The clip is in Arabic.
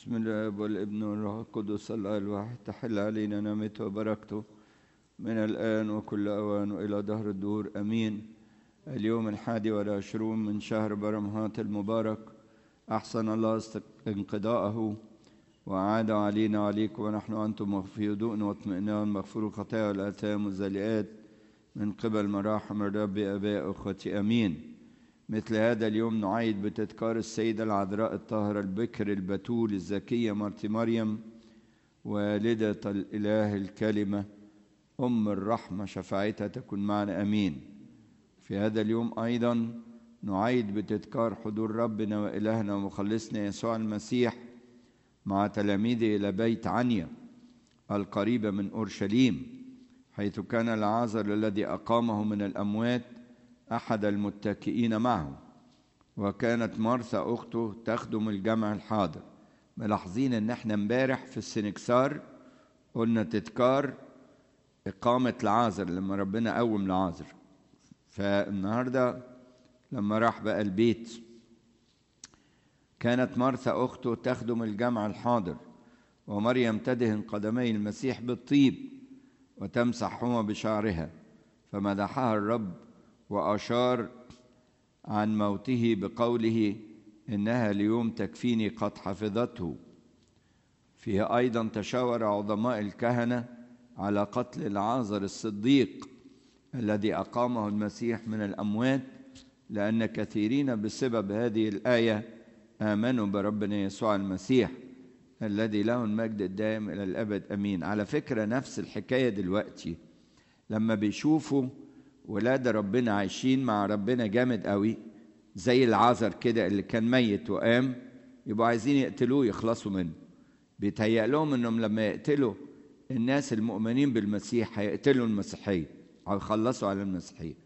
بسم الله والابن والروح القدس الله الواحد تحل علينا نعمته وبركته من الآن وكل أوان وإلى دهر الدهور أمين. اليوم 21 من شهر برمهات المبارك، أحسن الله انقضاءه وأعاد علينا وعليكم ونحن أنتم في هدوء واطمئنان مغفور الخطايا والآثام والزليات من قبل مراحم الرب آباء أخوتي أمين. مثل هذا اليوم نعيد بتذكار السيدة العذراء الطاهرة البكر البتول الزكية مرت مريم والدة الإله الكلمة أم الرحمة، شفاعتها تكون معنا أمين. في هذا اليوم أيضا نعيد بتذكار حضور ربنا وإلهنا ومخلصنا يسوع المسيح مع تلاميذه إلى بيت عنيا القريبة من أورشليم، حيث كان العازر الذي أقامه من الأموات أحد المتكئين معه، وكانت مرثا أخته تخدم الجمع الحاضر. ملاحظين إن احنا امبارح في السنكسار قلنا تذكار إقامة العازر لما ربنا قوم العازر، فالنهاردة لما راح بقى البيت كانت مرثا أخته تخدم الجمع الحاضر، ومريم تدهن قدمي المسيح بالطيب وتمسحهما بشعرها، فمدحها الرب وأشار عن موته بقوله إنها اليوم تكفيني قد حفظته. فيه أيضا تشاور عظماء الكهنة على قتل العازر الصديق الذي أقامه المسيح من الأموات، لأن كثيرين بسبب هذه الآية آمنوا بربنا يسوع المسيح الذي له المجد الدائم إلى الأبد أمين. على فكرة نفس الحكاية دلوقتي لما بيشوفوا ولاد ربنا عايشين مع ربنا جامد قوي زي العازر كده اللي كان ميت وقام، يبقوا عايزين يقتلوه يخلصوا منه. بيتهيأ لهم انهم لما يقتلوا الناس المؤمنين بالمسيح هيقتلوا المسيحية او يخلصوا على المسيحية،